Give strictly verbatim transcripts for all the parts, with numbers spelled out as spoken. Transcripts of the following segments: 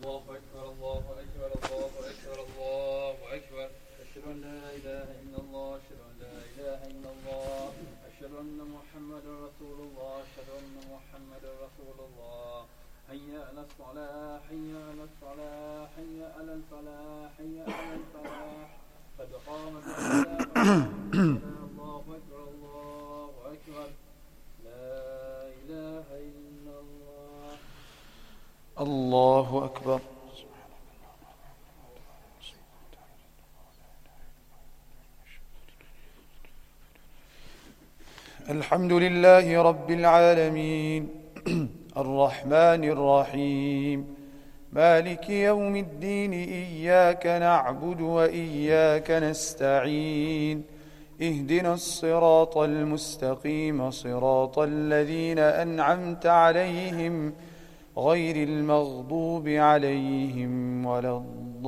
الله أكبر الله أكبر الله أكبر الله أكبر أشهد أن لا إله إلا الله أشهد أن لا إله إلا الله أشهد أن محمدا رسول الله أشهد أن محمدا رسول الله حي على الصلاة حي على الصلاة حي على الفلاح حي على الفلاح قد قامت الصلاة الله أكبر الله أكبر لا إله إلا الله. الله أكبر. الحمد لله رب العالمين الرحمن الرحيم مالك يوم الدين إياك نعبد وإياك نستعين اهدنا الصراط المستقيم صراط الذين أنعمت عليهم غير المغضوب عليهم ولا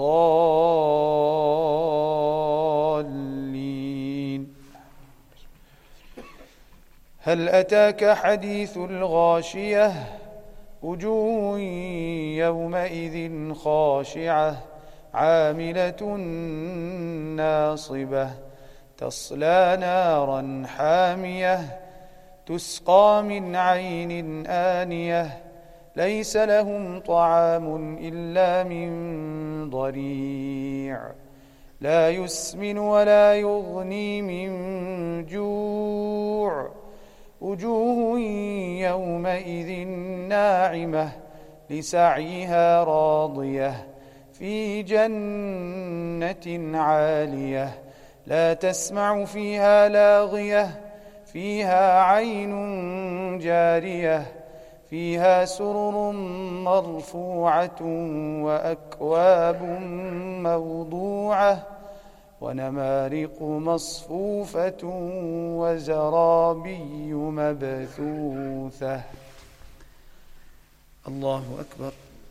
الضالين. هل أتاك حديث الغاشية وجوه يومئذ خاشعة عاملة ناصبة تصلى نارا حامية تسقى من عين آنية ليس لهم طعام إلا من ضريع لا يسمن ولا يغني من جوع وجوه يومئذ ناعمة لسعيها راضية في جنة عالية لا تسمع فيها لاغية فيها عين جارية فيها سرر مرفوعة وأكواب موضوعة ونمارق مصفوفة وزرابي مبثوثة. الله أكبر.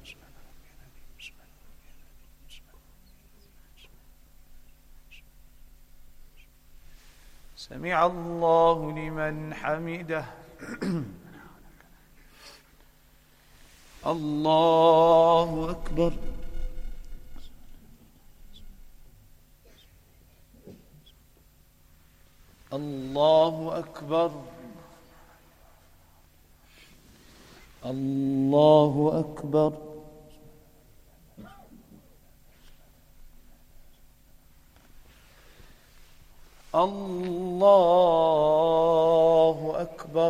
سمع الله لمن حمده. الله أكبر. الله أكبر. الله أكبر. الله أكبر.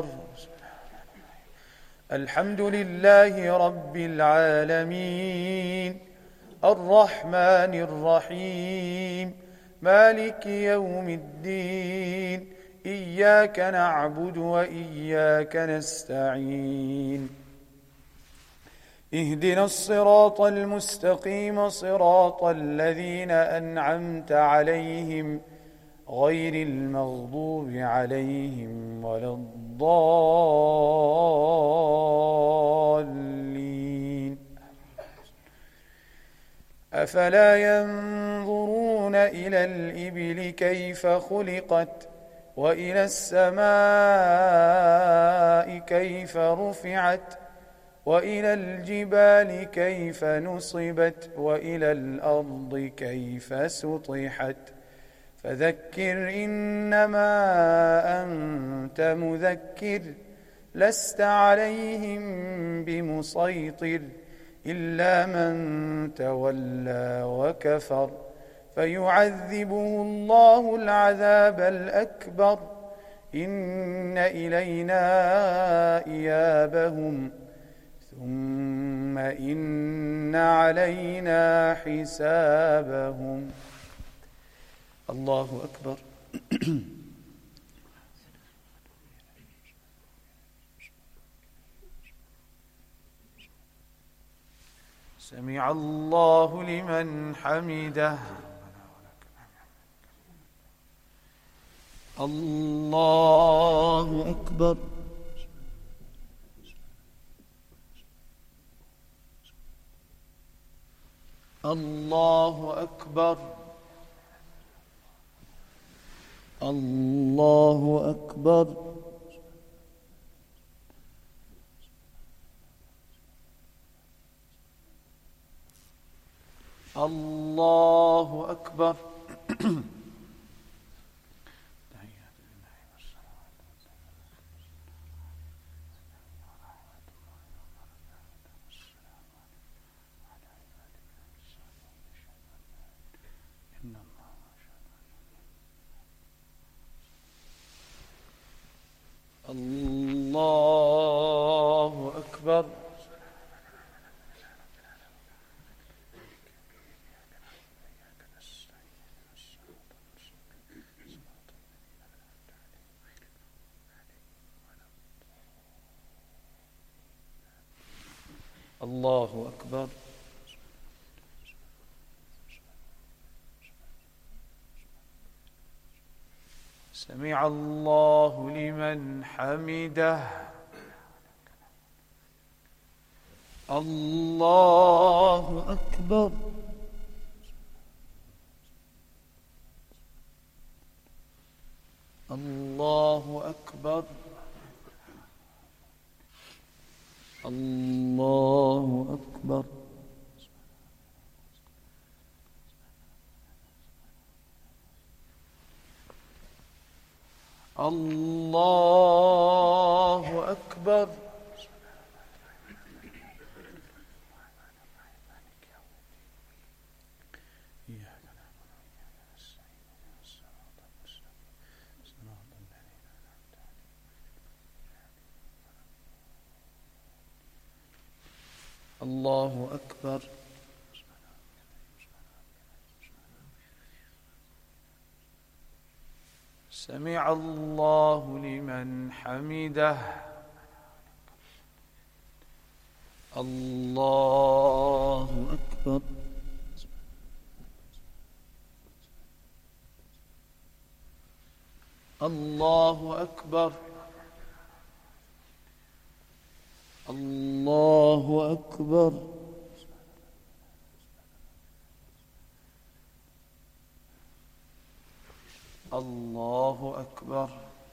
الحمد لله رب العالمين الرحمن الرحيم مالك يوم الدين إياك نعبد وإياك نستعين اهدنا الصراط المستقيم صراط الذين أنعمت عليهم غير المغضوب عليهم ولا الضالين. أفلا ينظرون إلى الإبل كيف خلقت وإلى السماء كيف رفعت وإلى الجبال كيف نصبت وإلى الأرض كيف سطحت فذكر إنما أنت مذكر لست عليهم بمسيطر إلا من تولى وكفر فيعذبه الله العذاب الأكبر إن إلينا إيابهم ثم إن علينا حسابهم. الله أكبر. سمع الله لمن حمده. الله أكبر. الله أكبر. الله أكبر. الله أكبر. الله أكبر. الله أكبر. سمع الله لمن حمده. الله أكبر. الله أكبر. الله أكبر. الله أكبر. الله أكبر. سمع الله لمن حمده. الله أكبر. الله أكبر. الله أكبر. الله أكبر.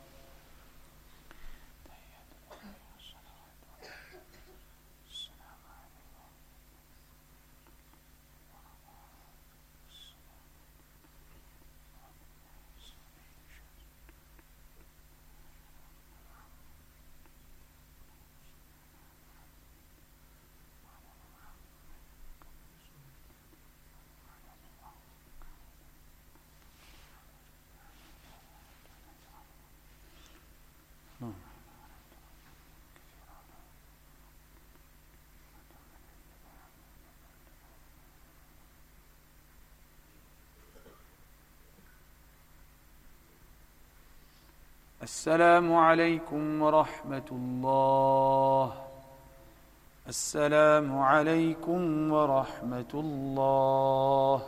السلام عليكم ورحمة الله. السلام عليكم ورحمة الله.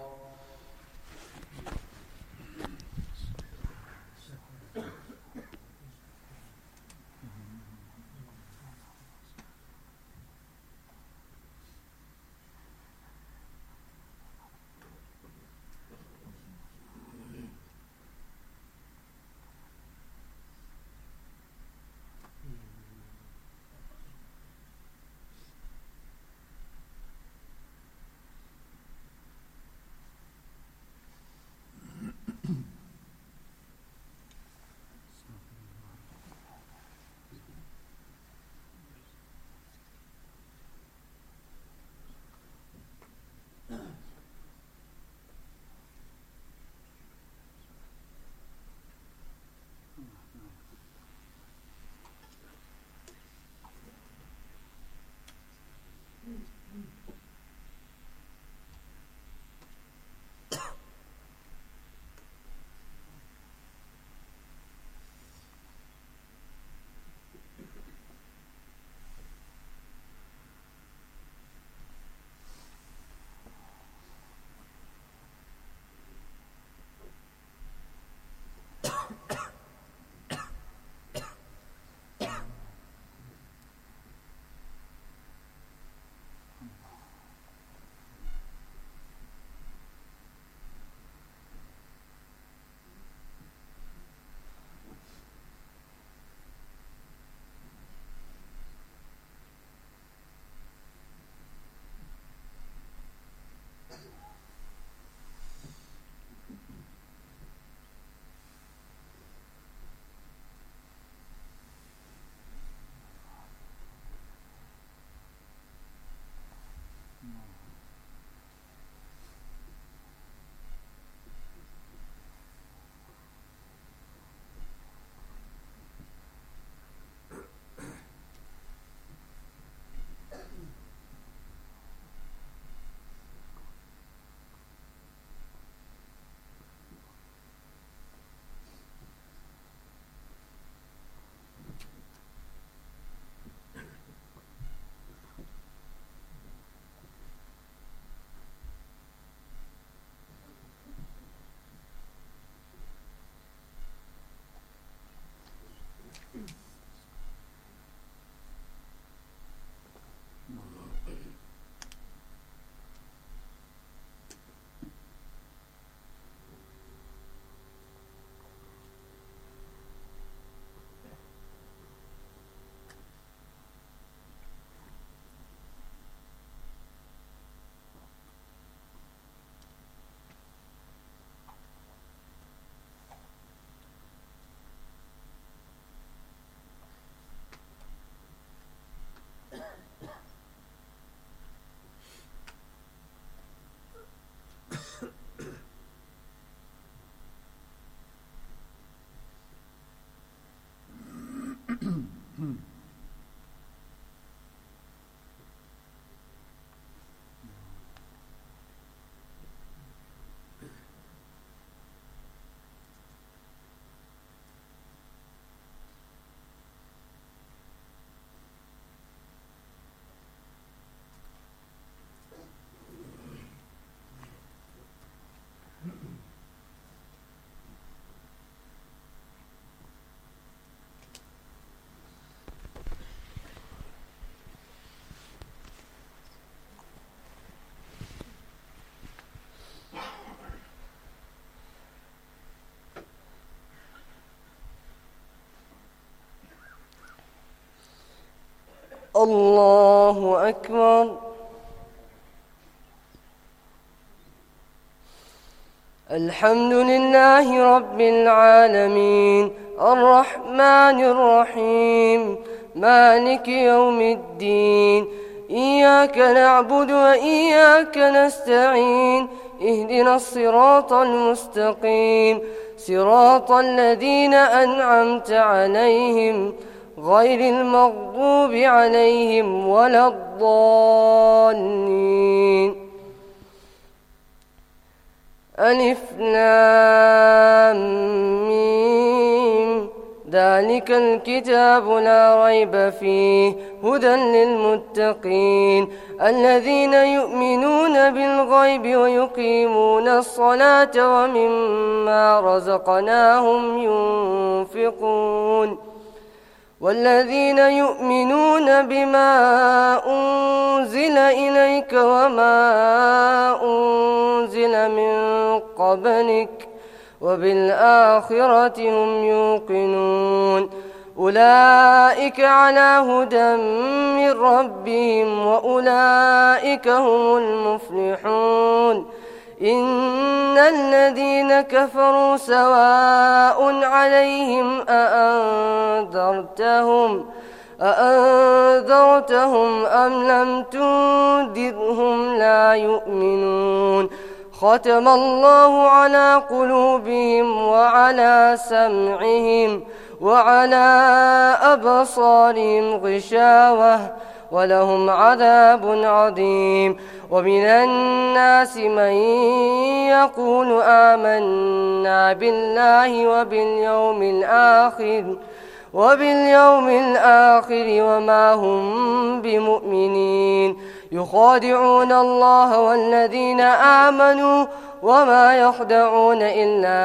الله أكبر. الحمد لله رب العالمين الرحمن الرحيم مالك يوم الدين إياك نعبد وإياك نستعين اهدنا الصراط المستقيم صراط الذين أنعمت عليهم غير المغضوب عليهم ولا الضالين. ألف لام ميم ذلك الكتاب لا ريب فيه هدى للمتقين الذين يؤمنون بالغيب ويقيمون الصلاة ومما رزقناهم ينفقون والذين يؤمنون بما أنزل إليك وما أنزل من قبلك وبالآخرة هم يوقنون أولئك على هدى من ربهم وأولئك هم المفلحون. إن الذين كفروا سواء عليهم أأنذرتهم أأنذرتهم أم لم تنذرهم لا يؤمنون. ختم الله على قلوبهم وعلى سمعهم وعلى أبصارهم غشاوة ولهم عذاب عظيم. ومن الناس من يقول آمنا بالله وباليوم الآخر وباليوم الآخر وما هم بمؤمنين يخادعون الله والذين آمنوا وما يخدعون إلا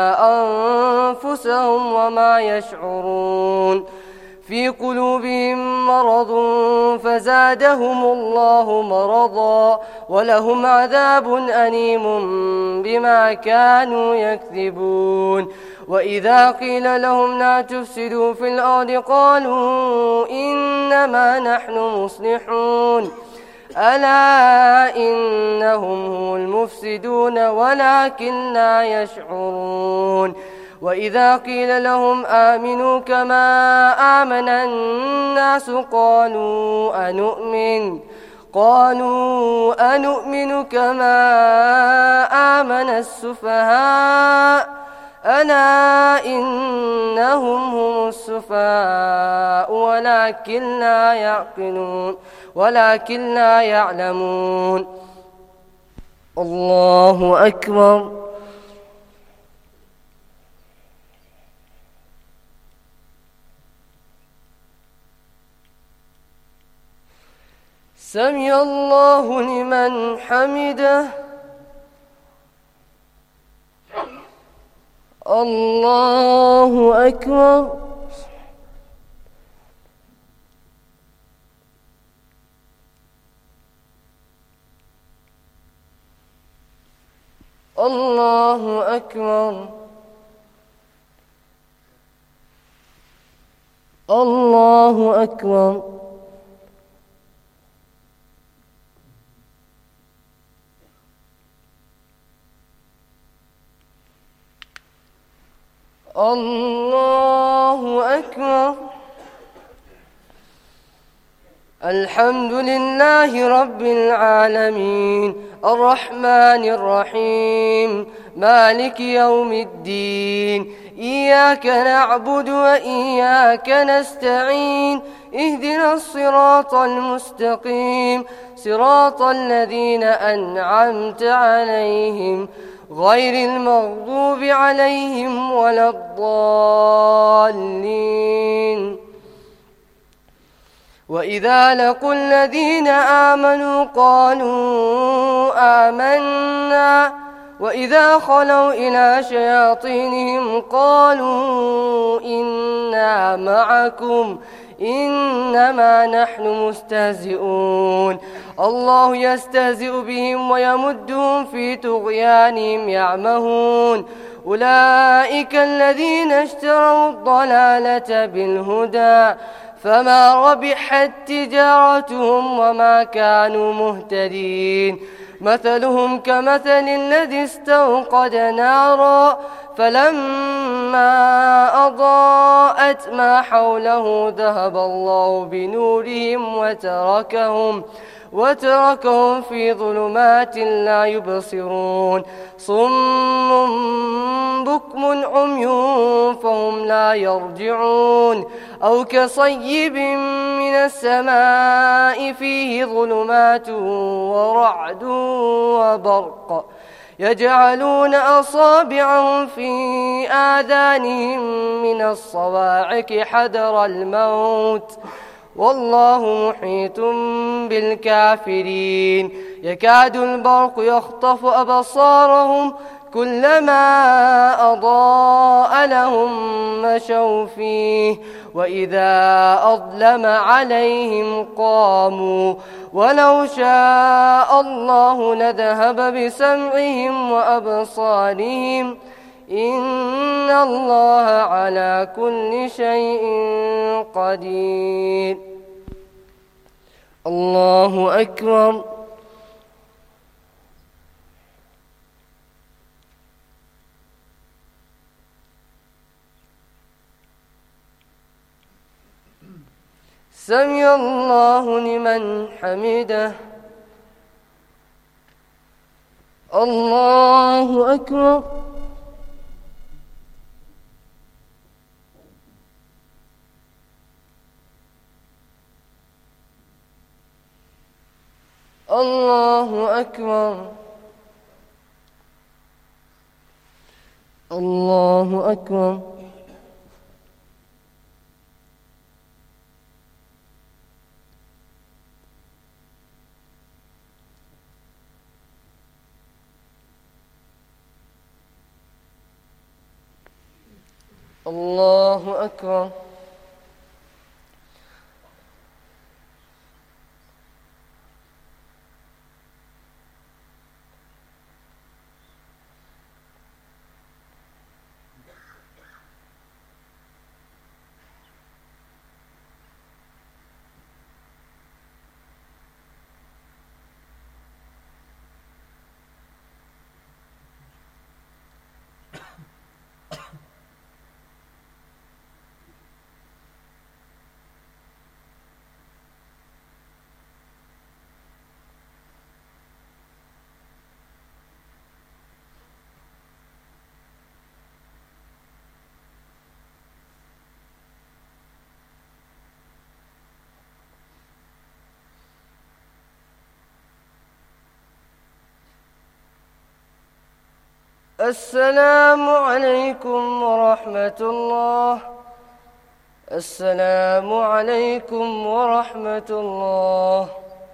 أنفسهم وما يشعرون. في قلوبهم مرض فزادهم الله مرضا ولهم عذاب أليم بما كانوا يكذبون. وإذا قيل لهم لا تفسدوا في الأرض قالوا إنما نحن مصلحون ألا إنهم هم المفسدون ولكن لا يشعرون. وإذا قيل لهم آمنوا كما آمن الناس قالوا أنؤمن قالوا أنؤمن كما آمن السفهاء ألا إنهم هم السفهاء ولكن لا يعقلون ولكن لا يعلمون. الله أكبر. سمع الله لمن حمده. الله أكبر. الله أكبر. الله أكبر. الله أكبر. الحمد لله رب العالمين الرحمن الرحيم مالك يوم الدين إياك نعبد وإياك نستعين اهدنا الصراط المستقيم صراط الذين أنعمت عليهم غير المغضوب عليهم ولا الضالين. وإذا لقوا الذين آمنوا قالوا آمنا وإذا خلوا إلى شياطينهم قالوا إنا معكم إنما نحن مستهزئون. الله يستهزئ بهم ويمدهم في طغيانهم يعمهون. أولئك الذين اشتروا الضلالة بالهدى فما ربحت تجارتهم وما كانوا مهتدين. مثلهم كمثل الذي استوقد نارا فلما أضاءت ما حوله ذهب الله بنورهم وتركهم وتركهم في ظلمات لا يبصرون. صم بكم عمي فهم لا يرجعون. أو كصيب من السماء فيه ظلمات ورعد وبرق يجعلون أصابعهم في آذانهم من الصواعق حذر الموت والله محيط بالكافرين. يكاد البرق يخطف أبصارهم كلما أضاء لهم مشوا فيه وإذا أظلم عليهم قاموا ولو شاء الله لذهب بسمعهم وأبصارهم إن الله على كل شيء قدير. الله أكبر. سمع الله لمن حمده. الله أكبر. الله أكبر. الله أكبر. الله أكبر. السلام عليكم ورحمة الله. السلام عليكم ورحمة الله.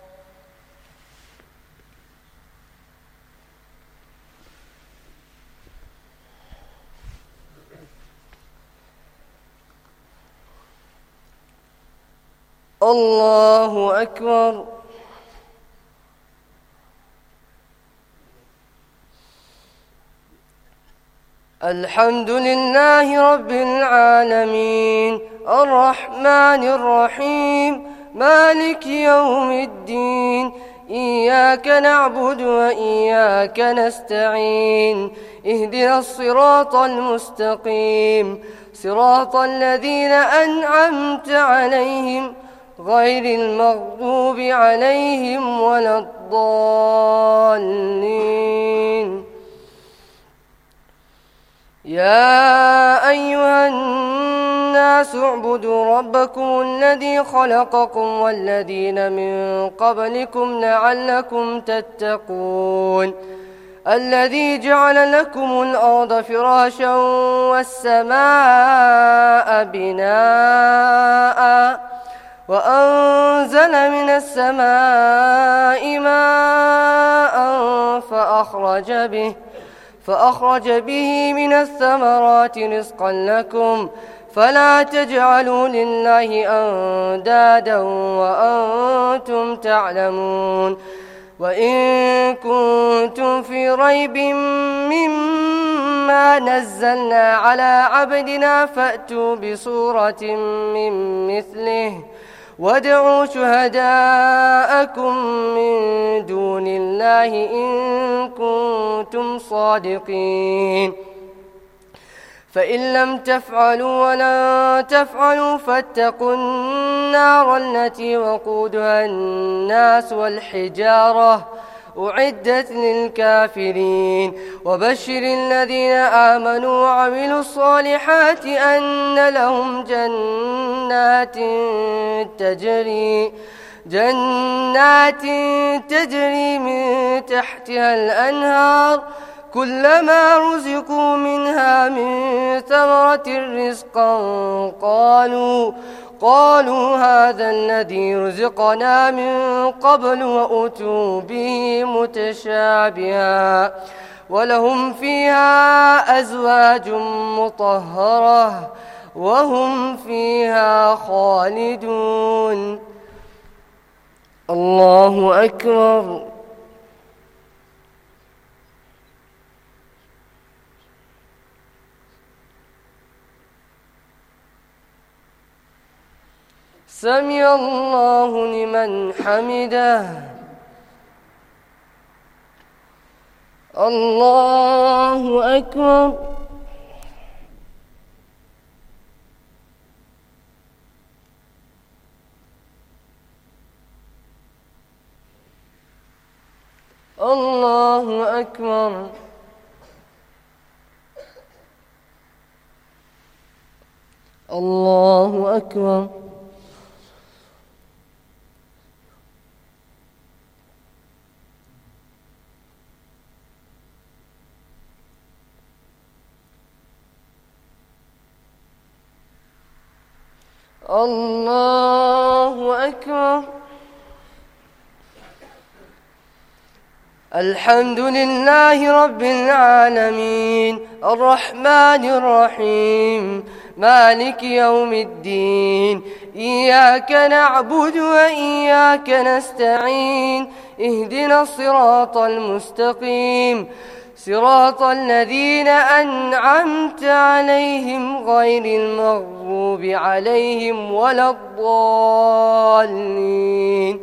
الله أكبر. الحمد لله رب العالمين الرحمن الرحيم مالك يوم الدين. إياك نعبد وإياك نستعين. اهدنا الصراط المستقيم صراط الذين أنعمت عليهم غير المغضوب عليهم ولا الضالين. يا أيها الناس اعبدوا ربكم الذي خلقكم والذين من قبلكم لعلكم تتقون. الذي جعل لكم الأرض فراشا والسماء بناء وأنزل من السماء ماء فأخرج به فأخرج به من الثمرات رزقا لكم فلا تجعلوا لله أندادا وأنتم تعلمون. وإن كنتم في ريب مما ما نزلنا على عبدنا فأتوا بسورة من مثله وادعوا شهداءكم من دون الله إن كنتم صادقين فإن لم تفعلوا ولن تفعلوا فاتقوا النار التي وقودها الناس والحجارة أعدت للكافرين وبشر الذين آمنوا وعملوا الصالحات أن لهم جنات تجري جنات تجري من تحتها الأنهار كلما رزقوا منها من ثمرة رزقا قالوا قالوا هذا الذي رزقنا من قبل وأتوا به متشابها ولهم فيها أزواج مطهرة وهم فيها خالدون. الله أكبر. سمع الله لمن حمده. الله أكبر. الله أكبر. الله أكبر. الله أكبر. الحمد لله رب العالمين الرحمن الرحيم مالك يوم الدين إياك نعبد وإياك نستعين اهدنا الصراط المستقيم صراط الذين أنعمت عليهم غير المغضوب عليهم ولا الضالين.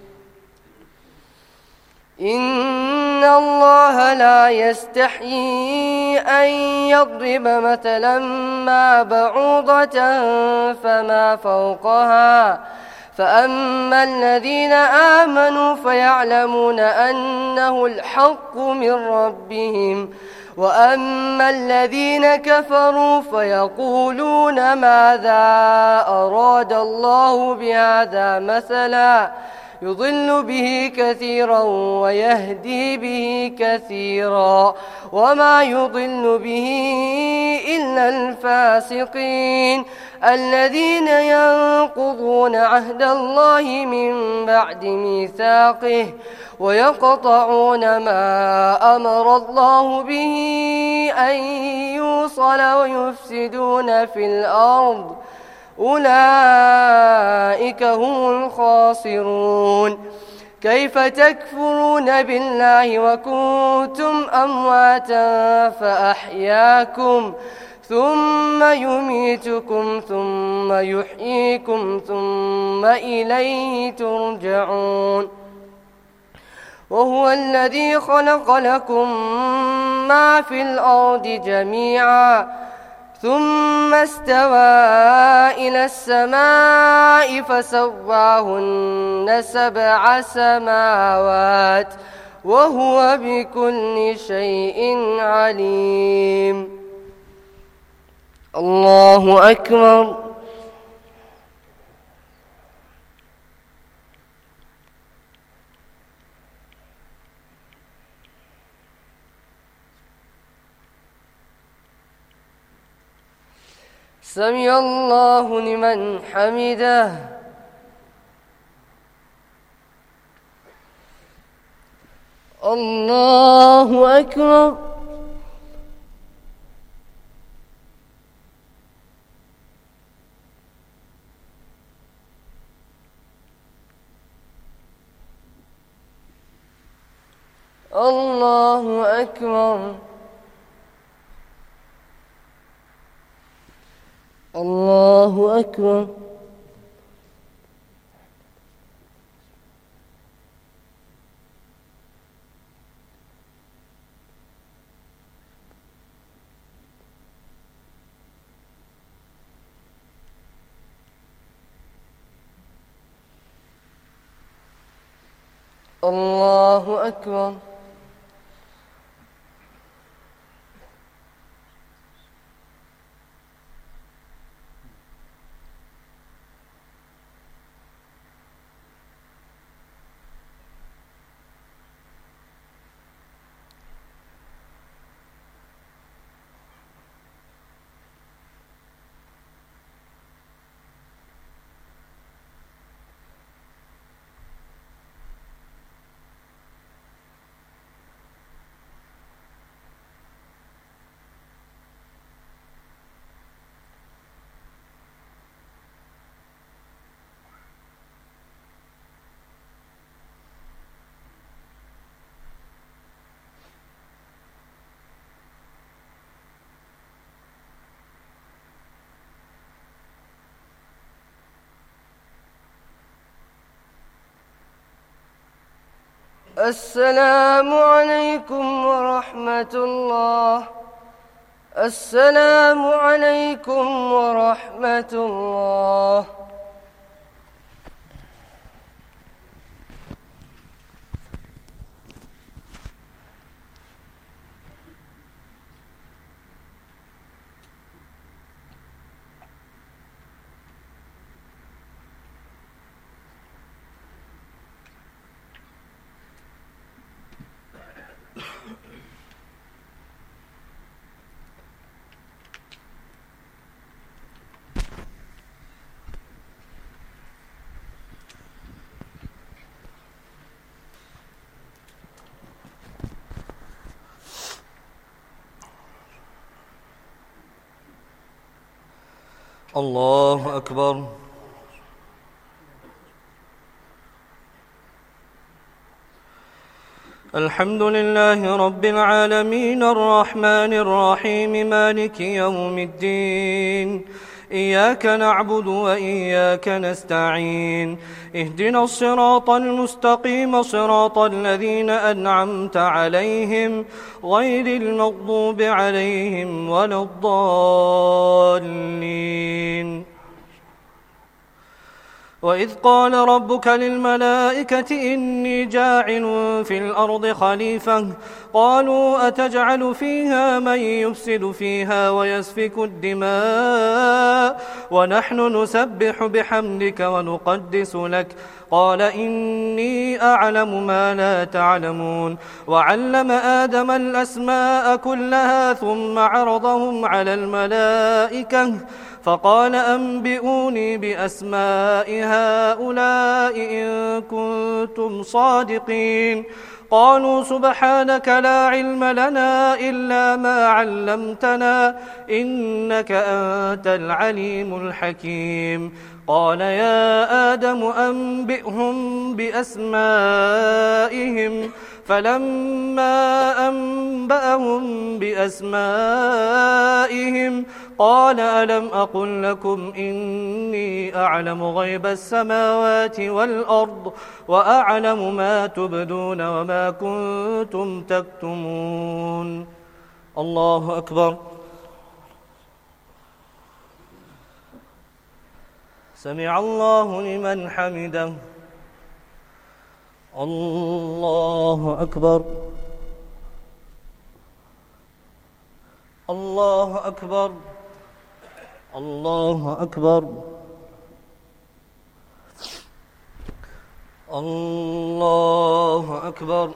إن الله لا يستحيي أن يضرب مثلا ما بعوضة فما فوقها فأما الذين آمنوا فيعلمون أنه الحق من ربهم وأما الذين كفروا فيقولون ماذا أراد الله بهذا مثلا يضل به كثيرا ويهدي به كثيرا وما يضل به إلا الفاسقين الذين ينقضون عهد الله من بعد ميثاقه ويقطعون ما أمر الله به أن يوصل ويفسدون في الأرض أولئك هم الخاسرون. كيف تكفرون بالله وكنتم أمواتا فأحياكم ثم يميتكم ثم يحييكم ثم إليه ترجعون. وهو الذي خلق لكم ما في الأرض جميعا ثم استوى إلى السماء فسواهن سبع سماوات وهو بكل شيء عليم. الله أكبر. سمع الله لمن حمده. الله أكبر. الله أكبر. الله أكبر. الله أكبر. السلام عليكم ورحمة الله. السلام عليكم ورحمة الله. الله أكبر. الحمد لله رب العالمين الرحمن الرحيم مالك يوم الدين. إياك نعبد وإياك نستعين. اهدنا الصراط المستقيم صراط الذين أنعمت عليهم غير المغضوب عليهم ولا الضالين. وإذ قال ربك للملائكة إني جاعل في الأرض خليفة قالوا أتجعل فيها من يفسد فيها ويسفك الدماء ونحن نسبح بحمدك ونقدس لك قال إني أعلم ما لا تعلمون. وعلم آدم الأسماء كلها ثم عرضهم على الملائكة فقال أنبئوني بأسماء هؤلاء إن كنتم صادقين. قالوا سبحانك لا علم لنا إلا ما علمتنا إنك أنت العليم الحكيم. قال يا آدم أنبئهم بأسمائهم فلما أنبأهم بأسمائهم قال ألم أقل لكم إني أعلم غيب السماوات والأرض وأعلم ما تبدون وما كنتم تكتمون. الله أكبر. سمع الله لمن حمده. الله أكبر. الله أكبر. الله أكبر. الله أكبر.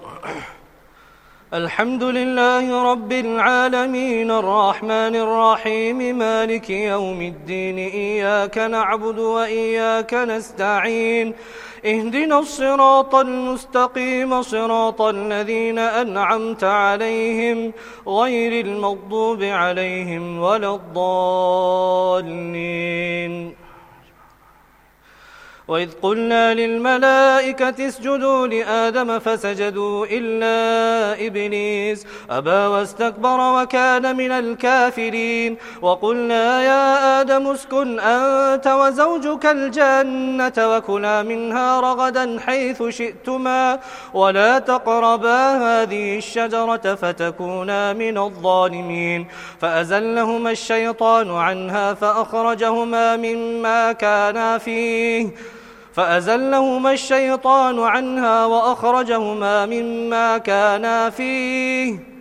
الحمد لله رب العالمين الرحمن الرحيم مالك يوم الدين. إياك نعبد وإياك نستعين. اهدنا الصراط المستقيم صراط الذين أنعمت عليهم غير المغضوب عليهم ولا الضالين. وإذ قلنا للملائكة اسجدوا لآدم فسجدوا إلا إبليس أبى واستكبر وكان من الكافرين وقلنا يا آدم اسكن أنت وزوجك الجنة وكلا منها رغدا حيث شئتما ولا تقربا هذه الشجرة فتكونا من الظالمين فأزلهما الشيطان عنها فأخرجهما مما كانا فيه فأزلهما الشيطان عنها وأخرجهما مما كانا فيه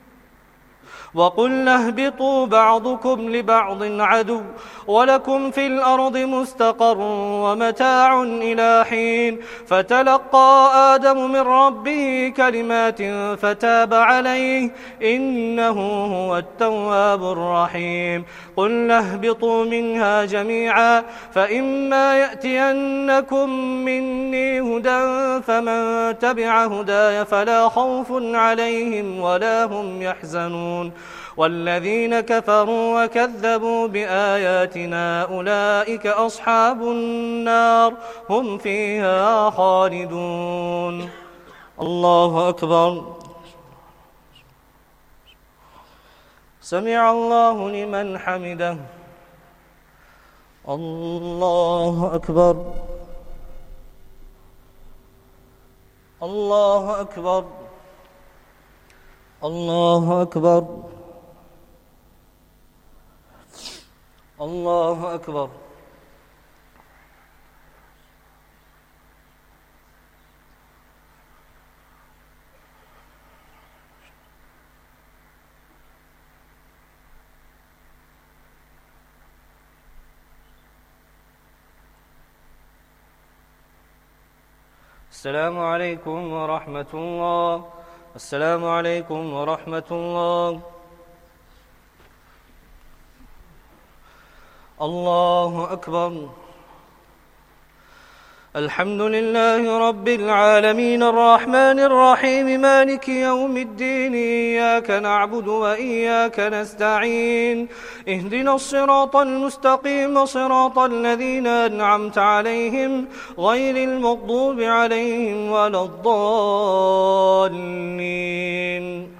وقلنا اهبطوا بعضكم لبعض عدو ولكم في الأرض مستقر ومتاع إلى حين فتلقى آدم من ربه كلمات فتاب عليه إنه هو التواب الرحيم قلنا اهبطوا منها جميعا فإما يأتينكم مني هدى فمن تبع هداي فلا خوف عليهم ولا هم يحزنون والذين كفروا وكذبوا بآياتنا أولئك أصحاب النار هم فيها خالدون. الله أكبر. سمع الله لمن حمده. الله أكبر. الله أكبر. الله أكبر. الله أكبر. السلام عليكم ورحمة الله. السلام عليكم ورحمة الله. الله أكبر. الحمد لله رب العالمين الرحمن الرحيم مالك يوم الدين إياك نعبد وإياك نستعين اهدنا الصراط المستقيم صراط الذين أنعمت عليهم غير المغضوب عليهم ولا الضالين.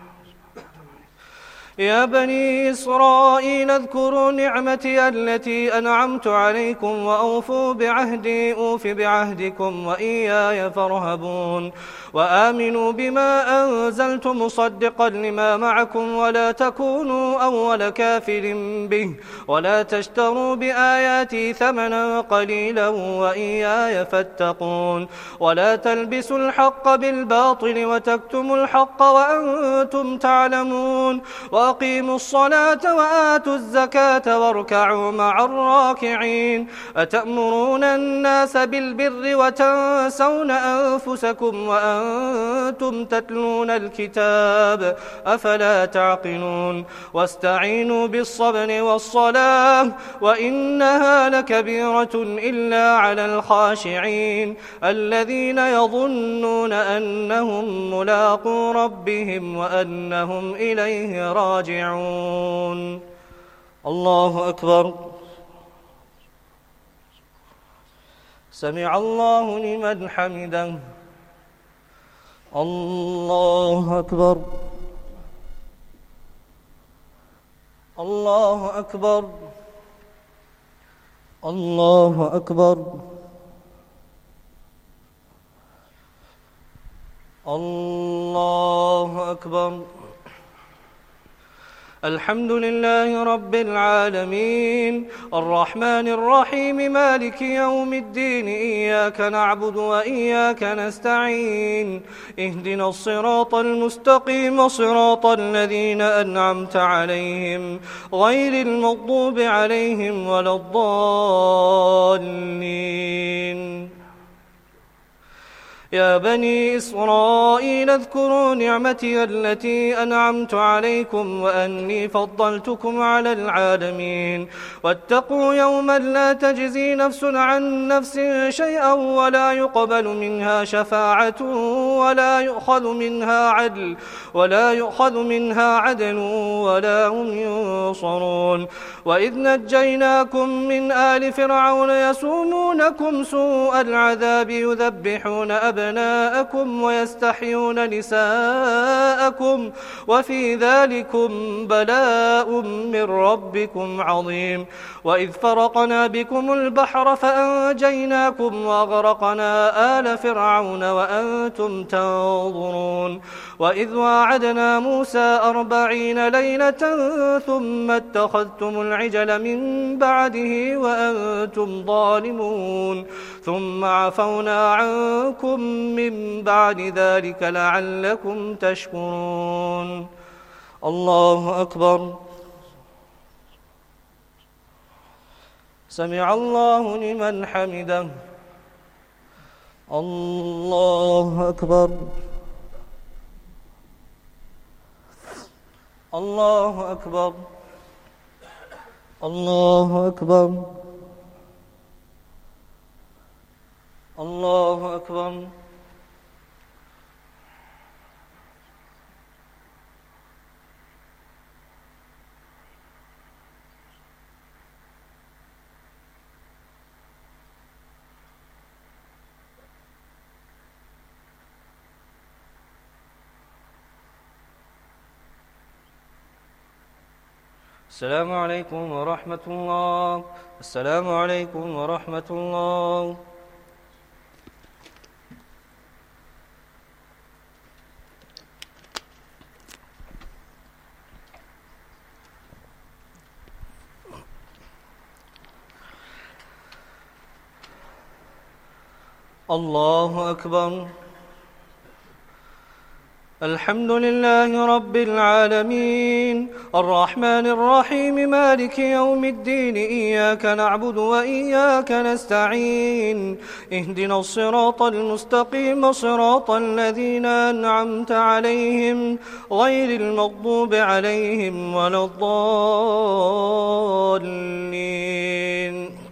يا بني إسرائيل اذكروا نعمتي التي أنعمت عليكم وأوفوا بعهدي أوف بعهدكم وإياي فارهبون وآمنوا بما أنزلت مصدقا لما معكم ولا تكونوا أول كافر به ولا تشتروا بآياتي ثمنا قليلا وإياي فاتقون ولا تلبسوا الحق بالباطل وتكتموا الحق وأنتم تعلمون وأقيموا الصلاة وآتوا الزكاة واركعوا مع الراكعين أتأمرون الناس بالبر وتنسون أنفسكم وأنتم تتلون الكتاب أفلا تعقلون واستعينوا بالصبر والصلاة وإنها لكبيرة إلا على الخاشعين الذين يظنون أنهم ملاقو ربهم وأنهم إليه راجعون. الله أكبر. سمع الله لمن حمده. الله أكبر. الله أكبر. الله أكبر. الله أكبر. الحمد لله رب العالمين الرحمن الرحيم مالك يوم الدين إياك نعبد وإياك نستعين اهدنا الصراط المستقيم صراط الذين أنعمت عليهم غير المغضوب عليهم ولا الضالين. يا بني إسرائيل اذكروا نعمتي التي أنعمت عليكم وأني فضلتكم على العالمين واتقوا يوما لا تجزي نفس عن نفس شيئا ولا يقبل منها شفاعة ولا يؤخذ منها عدل ولا يؤخذ منها عدل ولا هم ينصرون وإذ نجيناكم من آل فرعون يسومونكم سوء العذاب يذبحون أبناءكم ويستحيون نساءكم وفي ذلكم بلاء من ربكم عظيم وإذ فرقنا بكم البحر فأنجيناكم وأغرقنا آل فرعون وأنتم تنظرون وإذ واعدنا موسى أربعين ليلة ثم اتخذتم العجل من بعده وأنتم ظالمون ثم عفونا عنكم من بعد ذلك لعلكم تشكرون الله أكبر سمع الله لمن حمده الله أكبر الله أكبر الله أكبر الله أكبر السلام عليكم ورحمة الله السلام عليكم ورحمة الله الله أكبر الحمد لله رب العالمين الرحمن الرحيم مالك يوم الدين إياك نعبد وإياك نستعين اهدنا الصراط المستقيم صراط الذين أنعمت عليهم غير المغضوب عليهم ولا الضالين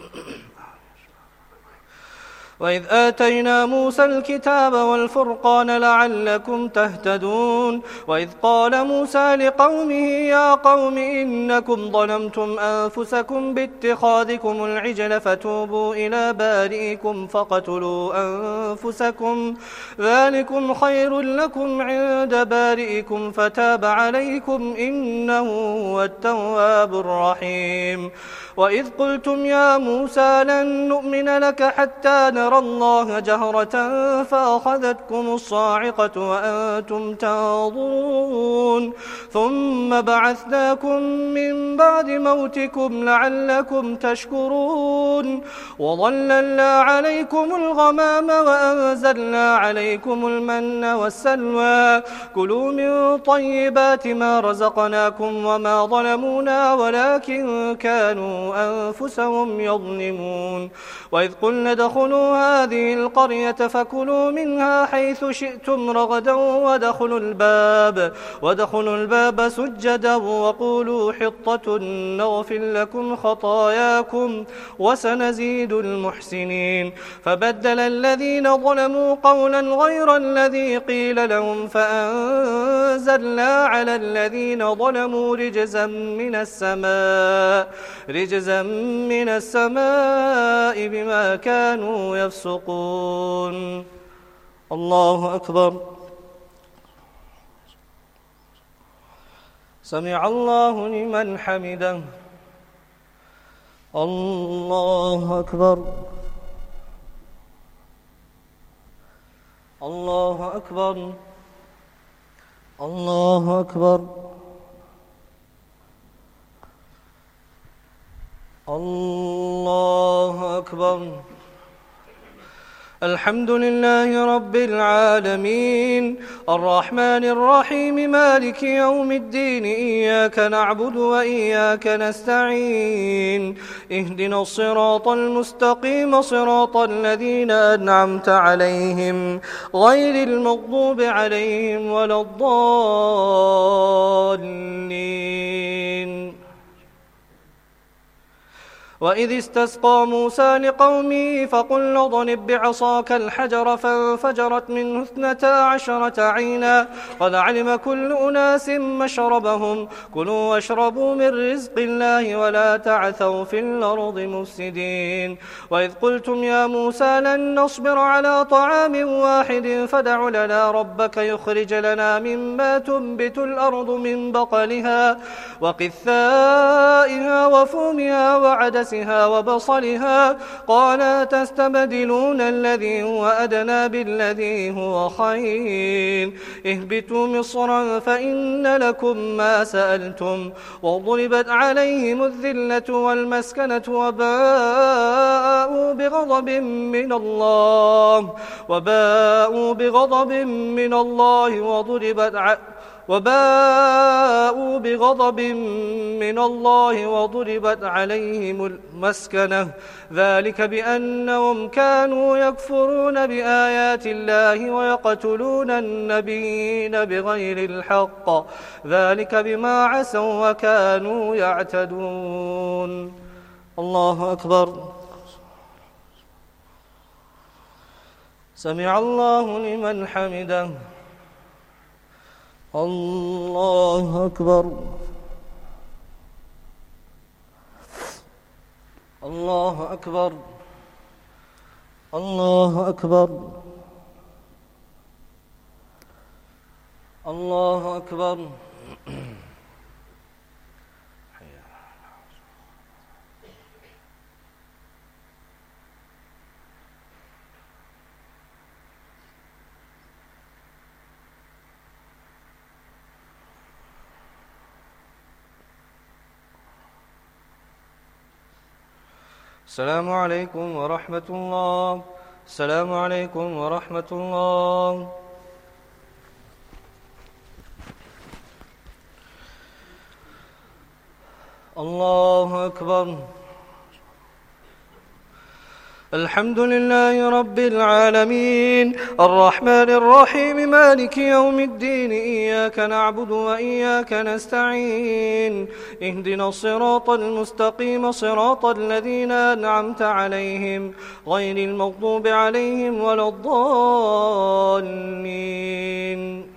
وإذ آتينا موسى الكتاب والفرقان لعلكم تهتدون وإذ قال موسى لقومه يا قوم إنكم ظلمتم أنفسكم باتخاذكم العجل فتوبوا إلى بارئكم فقتلوا أنفسكم ذلكم خير لكم عند بارئكم فتاب عليكم إنه هو التواب الرحيم وإذ قلتم يا موسى لن نؤمن لك حتى نرى الله جهرة فأخذتكم الصاعقة وأنتم تنظرون ثم بعثناكم من بعد موتكم لعلكم تشكرون وظللنا عليكم الغمام وأنزلنا عليكم المن والسلوى كلوا من طيبات ما رزقناكم وما ظلمونا ولكن كانوا أنفسهم يظلمون وإذ قلنا ادخلوا هذه القرية فكلوا منها حيث شئتم رغدا وادخلوا الباب وادخلوا الباب سجدا وقولوا حطة نغفر لكم خطاياكم وسنزيد المحسنين فبدل الذين ظلموا قولا غير الذي قيل لهم فأنزلنا على الذين ظلموا رجزا من السماء رجزا من السماء بما كانوا يفسقون الله أكبر سمع الله لمن حمده الله أكبر الله أكبر الله أكبر الله أكبر الحمد لله رب العالمين الرحمن الرحيم مالك يوم الدين إياك نعبد وإياك نستعين اهدنا الصراط المستقيم صراط الذين أنعمت عليهم غير المغضوب عليهم ولا الضالين. وإذ استسقى موسى لقومه فقل اضرب بعصاك الحجر فانفجرت منه اثنتا عشرة عينا قد علم كل أناس مشربهم كلوا واشربوا من رزق الله ولا تعثوا في الأرض مفسدين. وإذ قلتم يا موسى لن نصبر على طعام واحد فادع لنا ربك يخرج لنا مما تنبت الأرض من بقلها وقثائها وفومها وعدسها وبصلها قال تستبدلون الذي هو أدنى بالذي هو خير اهبطوا مصرا فإن لكم ما سألتم وضربت عليهم الذلة والمسكنة وباءوا بغضب من الله وباءوا بغضب من الله وضربت ع... وباءوا بغضب من الله وضربت عليهم المسكنة ذلك بأنهم كانوا يكفرون بآيات الله ويقتلون النبيين بغير الحق ذلك بما عسوا وكانوا يعتدون. الله أكبر. سمع الله لمن حمده. الله أكبر. الله أكبر. الله أكبر. الله أكبر. السلام عليكم ورحمة الله. السلام عليكم ورحمة الله. الله أكبر. الحمد لله رب العالمين الرحمن الرحيم مالك يوم الدين إياك نعبد وإياك نستعين اهدنا الصراط المستقيم صراط الذين أنعمت عليهم غير المغضوب عليهم ولا الضالين.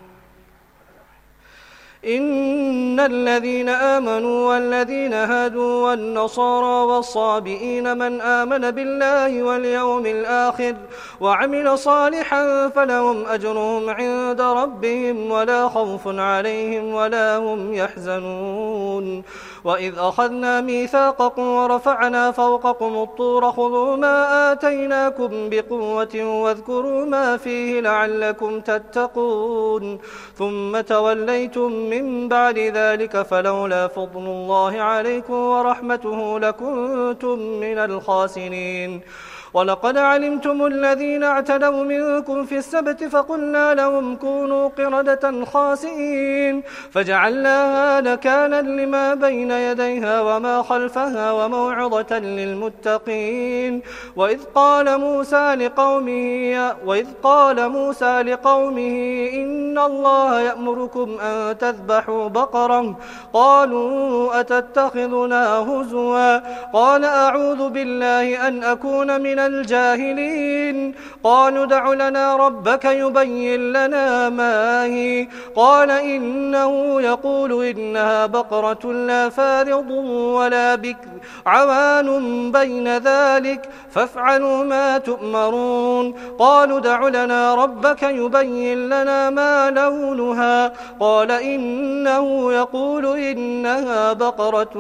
إن الذين آمنوا والذين هادوا والنصارى والصابئين من آمن بالله واليوم الآخر وعمل صالحا فلهم أجرهم عند ربهم ولا خوف عليهم ولا هم يحزنون. وإذ أخذنا ميثاقكم ورفعنا فوقكم الطور خذوا ما آتيناكم بقوة واذكروا ما فيه لعلكم تتقون ثم توليتم من بعد ذلك فلولا فضل الله عليكم ورحمته لكنتم من الخاسرين. ولقد علمتم الذين اعتدوا منكم في السبت فقلنا لهم كونوا قردة خاسئين فجعلناها نكالا لما بين يديها وما خلفها وموعظة للمتقين. وإذ قال موسى لقومه وإذ قال موسى لقومه إن الله يأمركم أن تذبحوا بقرة قالوا أتتخذنا هزوا قال أعوذ بالله أن أكون من الجاهلين. قالوا دع لنا ربك يبين لنا ما هي قال إنه يقول إنها بقرة لا فارض ولا بكر عوان بين ذلك فافعلوا ما تؤمرون. قالوا دع لنا ربك يبين لنا ما لونها قال إنه يقول إنها بقرة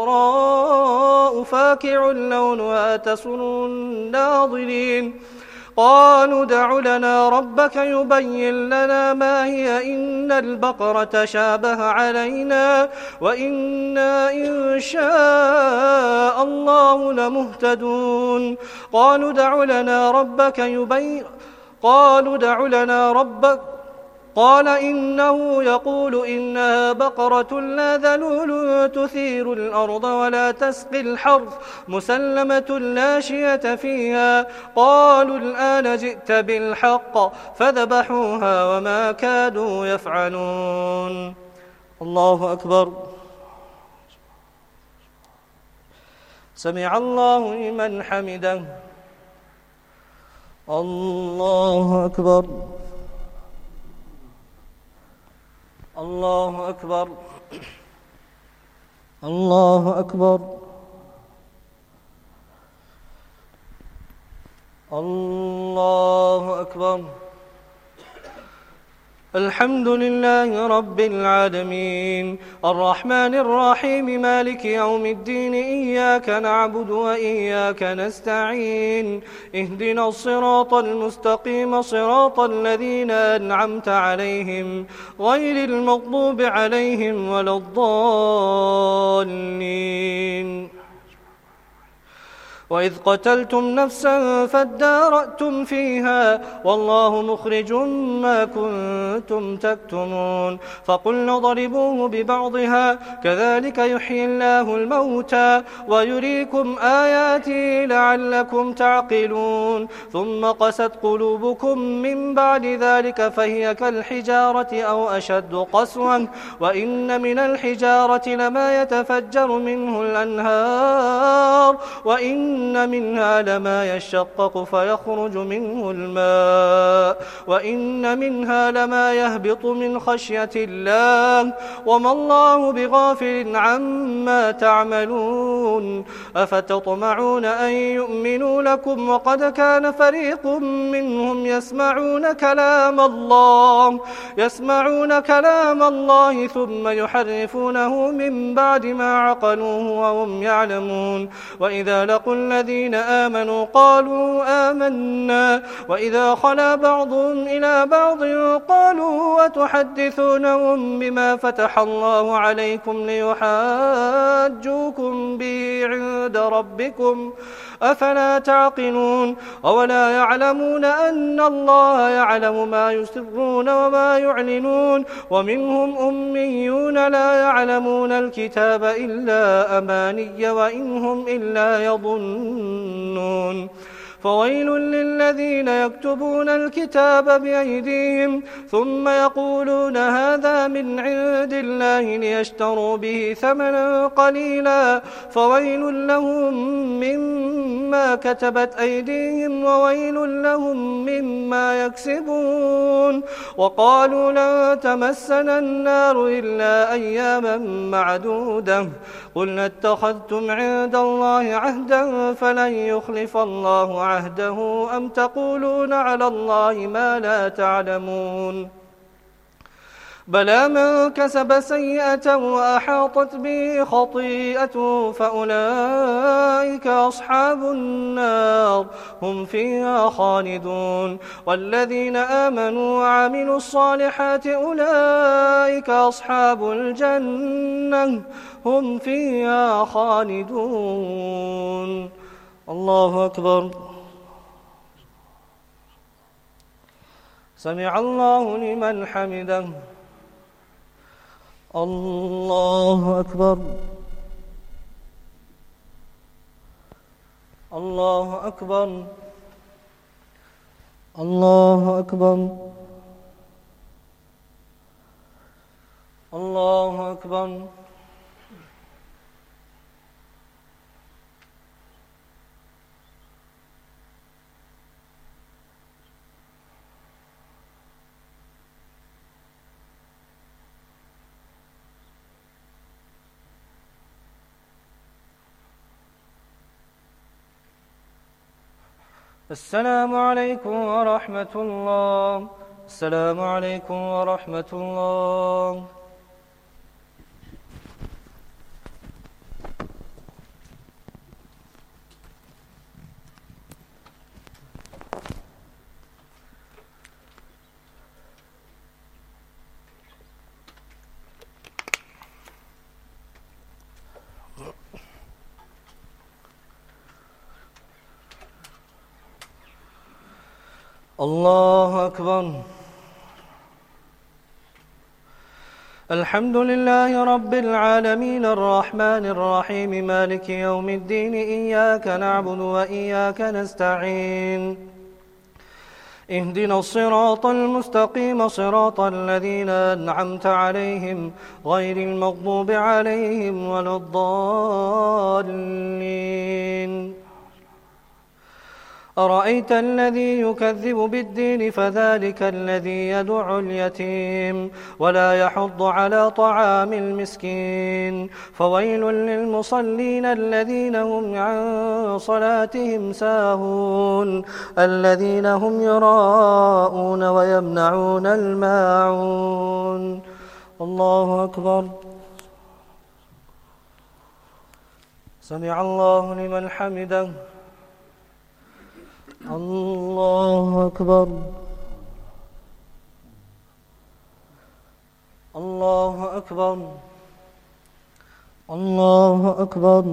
صفراء فاكع لونها تسر الناظرين. قالوا ادع لنا ربك يبين لنا ما هي إن البقرة شابه علينا وإنا إن شاء الله لمهتدون قالوا ادع لنا ربك يبين قالوا ادع لنا ربك قال إنه يقول إنها بقرة لا ذلول تثير الأرض ولا تسقي الحرث مسلمة لا شية فيها قالوا الآن جئت بالحق فذبحوها وما كادوا يفعلون. الله أكبر. سمع الله لمن حمده. الله أكبر. الله أكبر. الله أكبر. الله أكبر. الحمد لله رب العالمين الرحمن الرحيم مالك يوم الدين إياك نعبد وإياك نستعين اهدنا الصراط المستقيم صراط الذين أنعمت عليهم غير المغضوب عليهم ولا الضالين. وإذ قتلتم نفسا فادارأتم فيها والله مخرج ما كنتم تكتمون فقلنا ضربوه ببعضها كذلك يحيي الله الموتى ويريكم آياته لعلكم تعقلون ثم قست قلوبكم من بعد ذلك فهي كالحجارة أو أشد قسوة وإن من الحجارة لما يتفجر منه الأنهار وإن إن منها لما يشقق فيخرج منه الماء وإن منها لما يهبط من خشية الله وما الله بغافل عما تعملون أفتطمعون أن يؤمنوا لكم وقد كان فريق منهم يسمعون كلام الله يسمعون كلام الله ثم يحرفونه من بعد ما عقلوه وهم يعلمون وإذا لقوا الذين آمنوا قالوا آمنا وإذا خلا بعضهم إلى بعض قالوا وتحدثونهم بما فتح الله عليكم ليحاجوكم به عند ربكم أفلا تعقلون أولا يعلمون أن الله يعلم ما يسرون وما يعلنون ومنهم أميون لا يعلمون الكتاب إلا أماني وإنهم إلا يظنون فويل للذين يكتبون الكتاب بأيديهم ثم يقولون هذا من عند الله ليشتروا به ثمنا قليلا فويل لهم مما كتبت أيديهم وويل لهم مما يكسبون وقالوا لن تمسنا النار إلا أياما معدودة قل اتخذتم عند الله عهدا فلن يخلف الله عهده أم تقولون على الله ما لا تعلمون بلى من كسب سيئة وأحاطت به خطيئته فأولئك أصحاب النار هم فيها خالدون والذين آمنوا وعملوا الصالحات أولئك أصحاب الجنة هم فيها خالدون. الله أكبر. سمع الله لمن حمده. الله أكبر. الله أكبر. الله أكبر. الله أكبر. السلام عليكم ورحمة الله. السلام عليكم ورحمة الله. الله أكبر. الحمد لله رب العالمين الرحمن الرحيم مالك يوم الدين إياك نعبد وإياك نستعين اهدنا الصراط المستقيم صراط الذين أنعمت عليهم غير المغضوب عليهم ولا الضالين. أرأيت الذي يكذب بالدين فذلك الذي يدع اليتيم ولا يحض على طعام المسكين فويل للمصلين الذين هم عن صلاتهم ساهون الذين هم يراءون ويمنعون الماعون. الله أكبر. سمع الله لمن حمده. الله أكبر. الله أكبر. الله أكبر.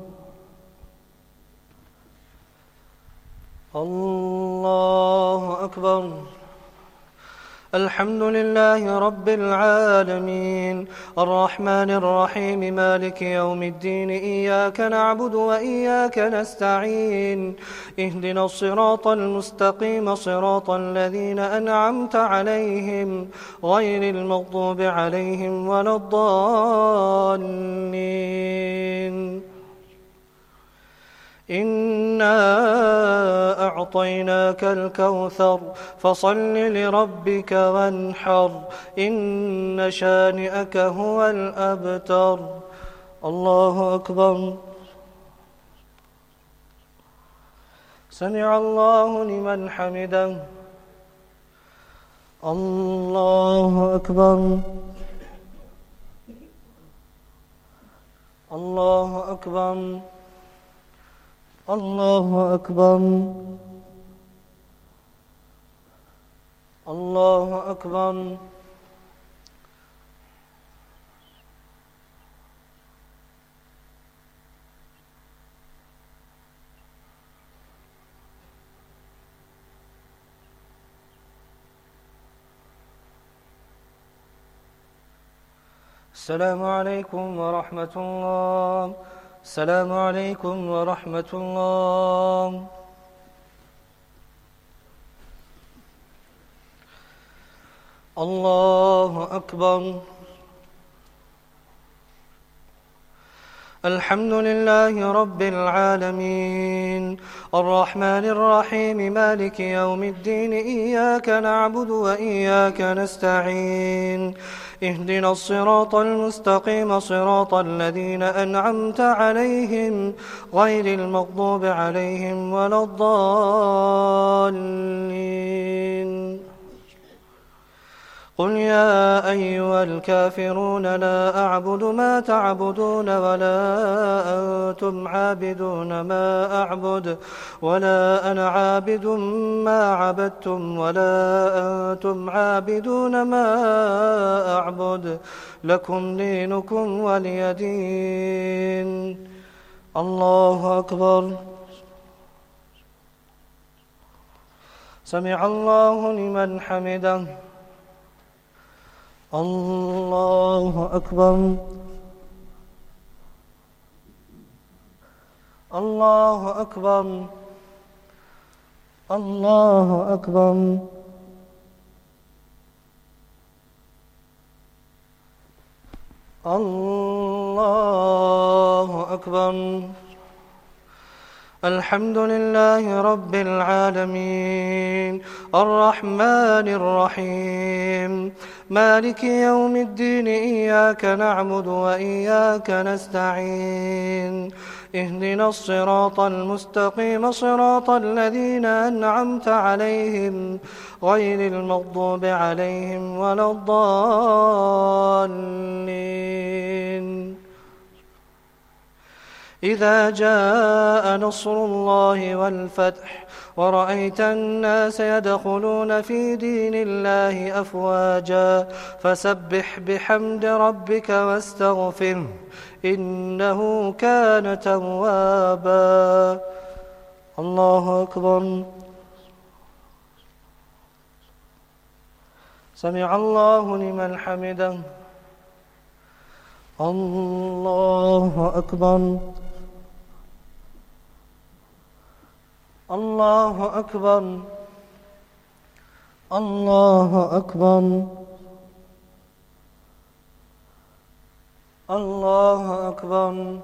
الله أكبر. الحمد لله رب العالمين الرحمن الرحيم مالك يوم الدين إياك نعبد وإياك نستعين اهدنا الصراط المستقيم صراط الذين أنعمت عليهم غير المغضوب عليهم ولا الضالين. إنا أعطيناك الكوثر فصل لربك وانحر إن شانئك هو الأبتر. الله أكبر. سمع الله لمن حمده. الله أكبر. الله أكبر. الله أكبر. الله أكبر. السلام عليكم ورحمة الله. السلام عليكم ورحمة الله. الله أكبر. الحمد لله رب العالمين الرحمن الرحيم مالك يوم الدين إياك نعبد وإياك نستعين اهدنا الصراط المستقيم صراط الذين أنعمت عليهم غير المغضوب عليهم ولا الضالين. قل يا أيها الكافرون لا أعبد ما تعبدون ولا أنتم عابدون ما أعبد ولا أنا عابد ما عبدتم ولا أنتم عابدون ما أعبد لكم دينكم ولي دين. الله أكبر. سمع الله لمن حمده. الله أكبر. الله أكبر. الله أكبر. الله أكبر. الحمد لله رب العالمين الرحمن الرحيم مالك يوم الدين إياك نعبد وإياك نستعين اهدنا الصراط المستقيم صراط الذين أنعمت عليهم غير المغضوب عليهم ولا الضالين. إذا جاء نصر الله والفتح ورأيت الناس يدخلون في دين الله أفواجا فسبح بحمد ربك واستغفره إنه كان توابا. الله أكبر. سمع الله لمن حمده. الله أكبر. الله أكبر. الله أكبر. الله أكبر.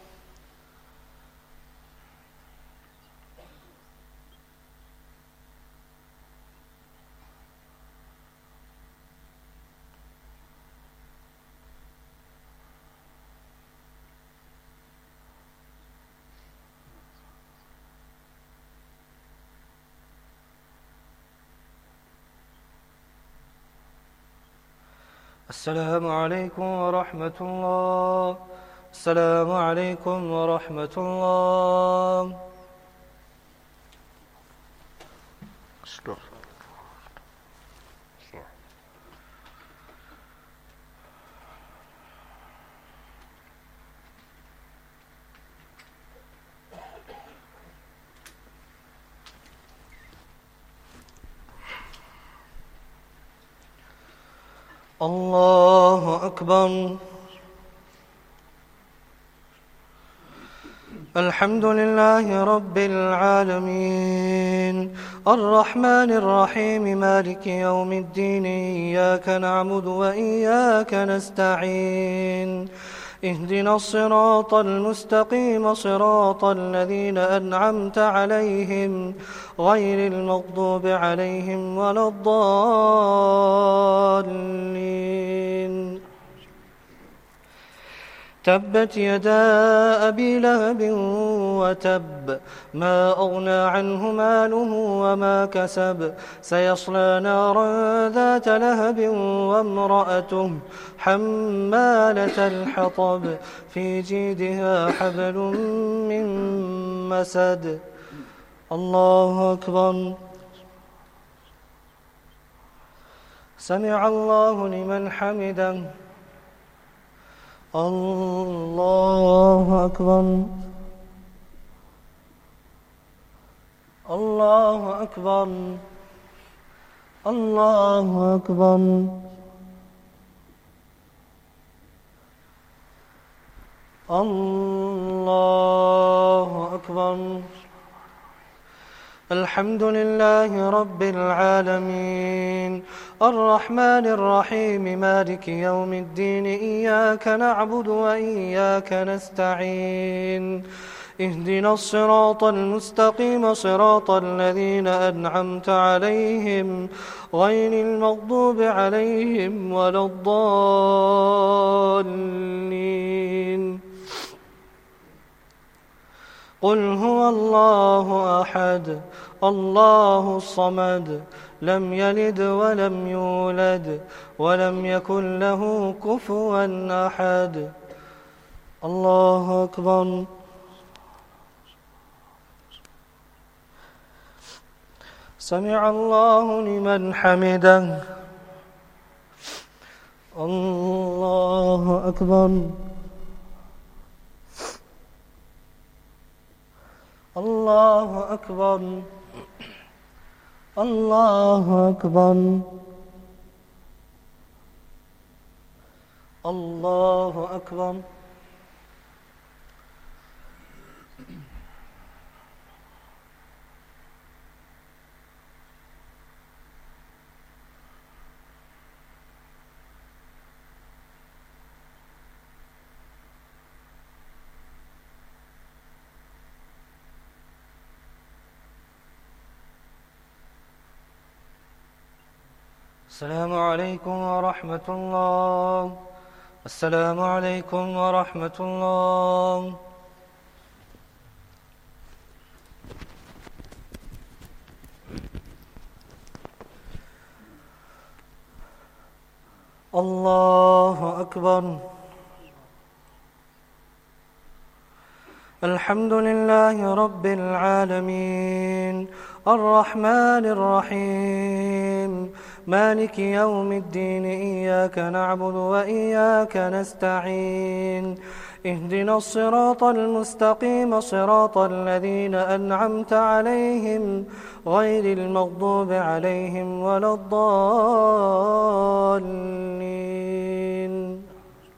السلام عليكم ورحمة الله. السلام عليكم ورحمة الله. الله أكبر. الحمد لله رب العالمين الرحمن الرحيم مالك يوم الدين إياك نعبد وإياك نستعين اهدنا الصراط المستقيم صراط الذين أنعمت عليهم غير المغضوب عليهم ولا الضالين. تبت يدا أبي لهب وتب ما أغنى عنه ماله وما كسب سيصلى نارا ذات لهب وامرأته حمالة الحطب في جيدها حبل من مسد. الله أكبر. سمع الله لمن حمده. الله أكبر. الله أكبر. الله أكبر. الله أكبر. الحمد لله رب العالمين الرحمن الرحيم مالك يوم الدين إياك نعبد وإياك نستعين اهدنا الصراط المستقيم صراط الذين أنعمت عليهم غير المغضوب عليهم ولا الضالين. قل هو الله أحد الله الصمد لم يلد ولم يولد ولم يكن له كفوا أحد. الله أكبر. سمع الله لمن حمده. الله أكبر. الله أكبر. الله أكبر. الله أكبر. السلام عليكم ورحمة الله. السلام عليكم ورحمة الله. الله أكبر. الحمد لله رب العالمين الرحمن الرحيم مالك يوم الدين إياك نعبد وإياك نستعين اهدنا الصراط المستقيم صراط الذين أنعمت عليهم غير المغضوب عليهم ولا الضالين.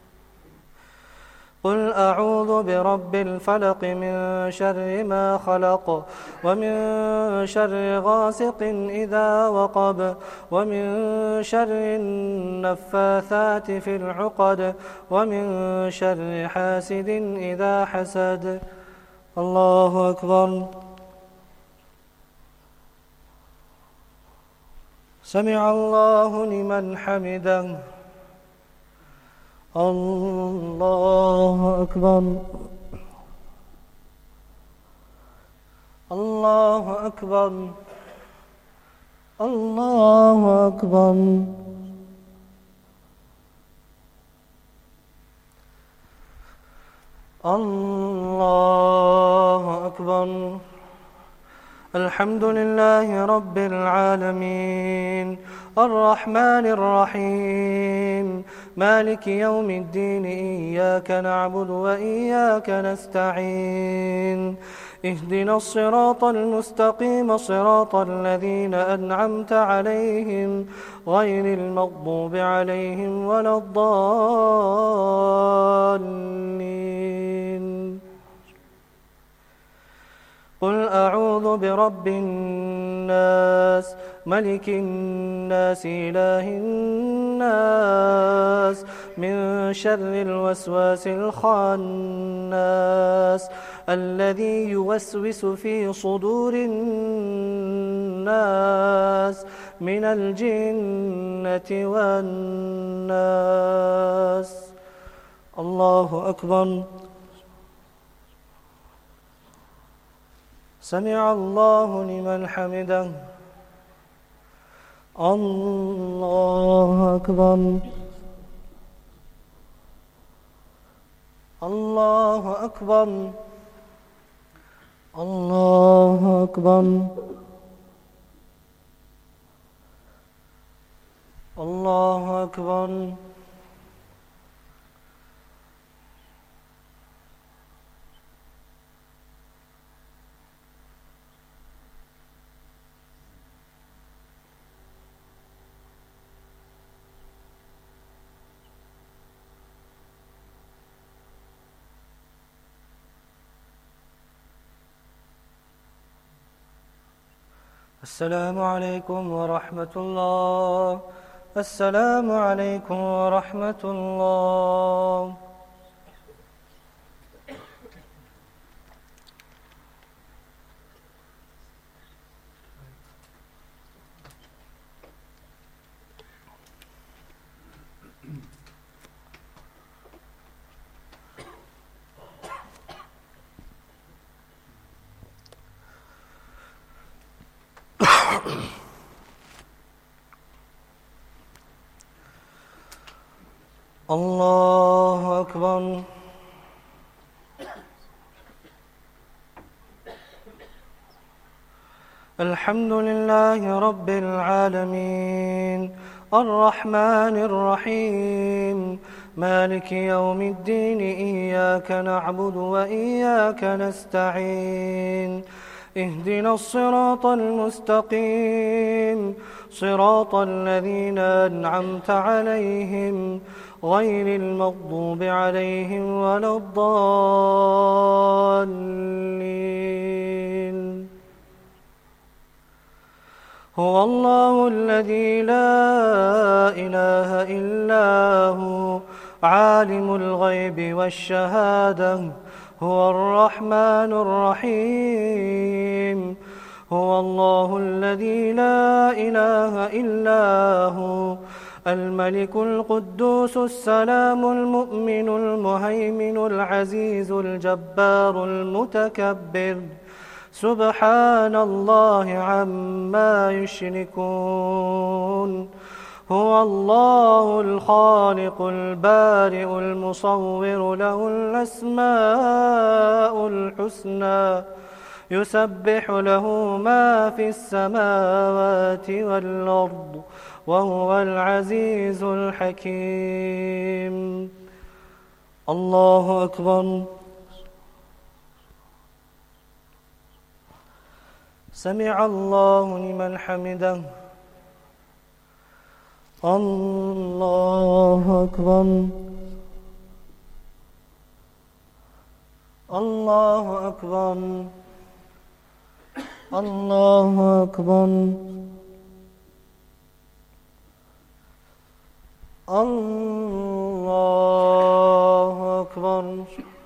قل أعوذ برب الفلق من شر ما خلق ومن شر غاسق إذا وقب ومن شر النفاثات في العقد ومن شر حاسد إذا حسد. الله أكبر. سمع الله لمن حمده. الله أكبر. الله أكبر. الله أكبر. الله أكبر. الحمد لله رب العالمين الرحمن الرحيم مالك يوم الدين إياك نعبد وإياك نستعين اهدنا الصراط المستقيم صراط الذين أنعمت عليهم غير المغضوب عليهم ولا الضالين. قل أعوذ برب الناس ملك الناس إله الناس من شر الوسواس الخناس الذي يوسوس في صدور الناس من الجنة والناس. الله أكبر. سمع الله لمن حمده. الله أكبر. الله أكبر. الله أكبر. الله أكبر. السلام عليكم ورحمة الله. السلام عليكم ورحمة الله. الله أكبر. الحمد لله رب العالمين الرحمن الرحيم مالك يوم الدين إياك نعبد وإياك نستعين اهدنا الصراط المستقيم صراط الذين أنعمت عليهم غير المغضوب عليهم ولا الضالين. هو الله الذي لا إله إلا هو عالم الغيب والشهادة هو الرحمن الرحيم. هو الله الذي لا إله إلا هو الملك القدوس السلام المؤمن المهيمن العزيز الجبار المتكبر سبحان الله عما يشركون. هو الله الخالق البارئ المصور له الأسماء الحسنى يسبح له ما في السماوات والأرض وهو العزيز الحكيم. الله أكبر. سمع الله لمن حمده. الله أكبر. الله أكبر. الله أكبر. الله أكبر.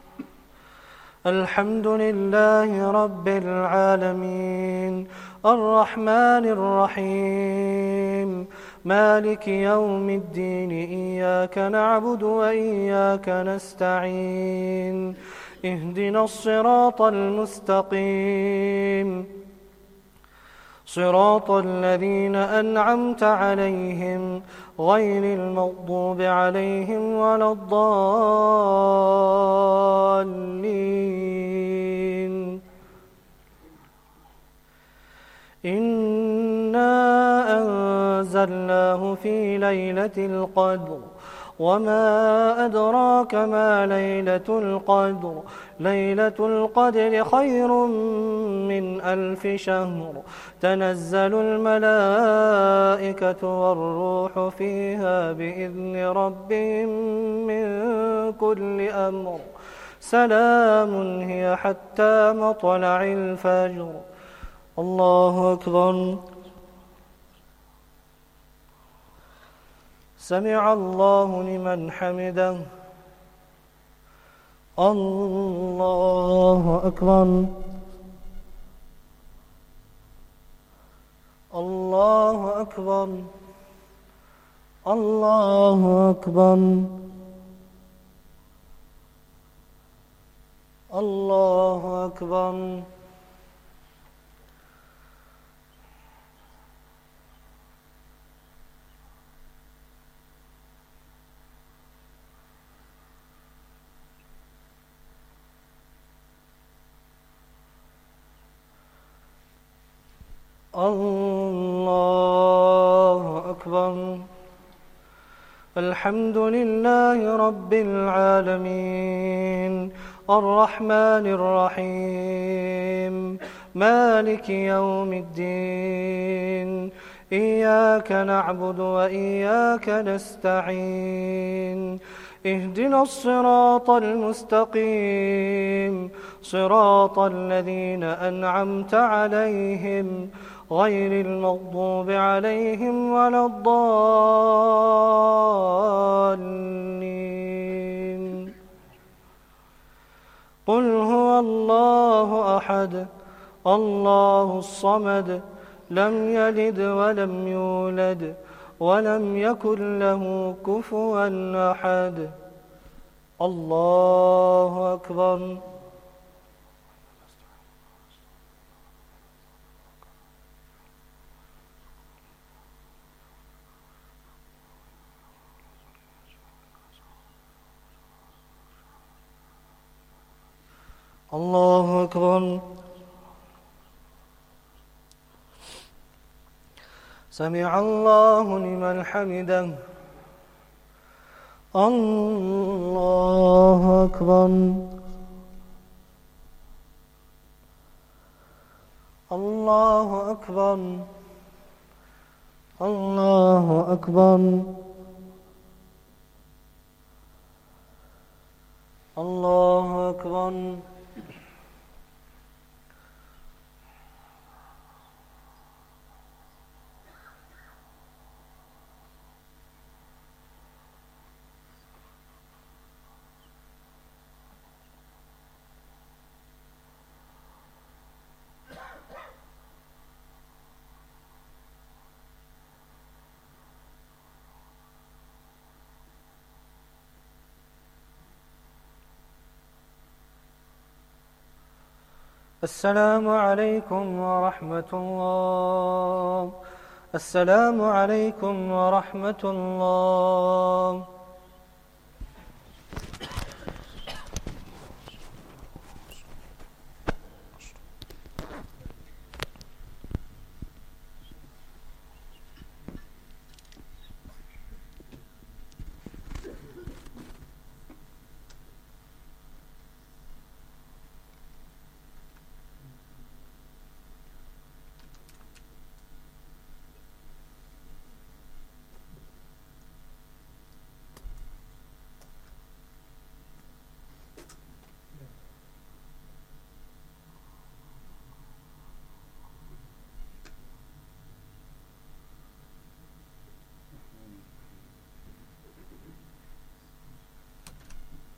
الحمد لله رب العالمين الرحمن الرحيم مالك يوم الدين إياك نعبد وإياك نستعين اهدنا الصراط المستقيم صراط الذين أنعمت عليهم غير المغضوب عليهم ولا الضالين. إنا أنزلناه في ليلة القدر وما أدراك ما ليلة القدر ليلة القدر خير من ألف شهر تنزل الملائكة والروح فيها بإذن ربهم من كل أمر سلام هي حتى مطلع الفجر. الله أكبر. سمع الله لمن حمده. الله أكبر. الله أكبر. الله أكبر. الله أكبر. الله أكبر. الحمد لله رب العالمين الرحمن الرحيم مالك يوم الدين إياك نعبد وإياك نستعين اهدنا الصراط المستقيم صراط الذين أنعمت عليهم غير المغضوب عليهم ولا الضالين. قل هو الله أحد الله الصمد لم يلد ولم يولد ولم يكن له كفوا أحد. الله أكبر. الله أكبر. سمع الله لمن حمده. الله أكبر. الله أكبر. الله أكبر. الله أكبر. السلام عليكم ورحمة الله. السلام عليكم ورحمة الله.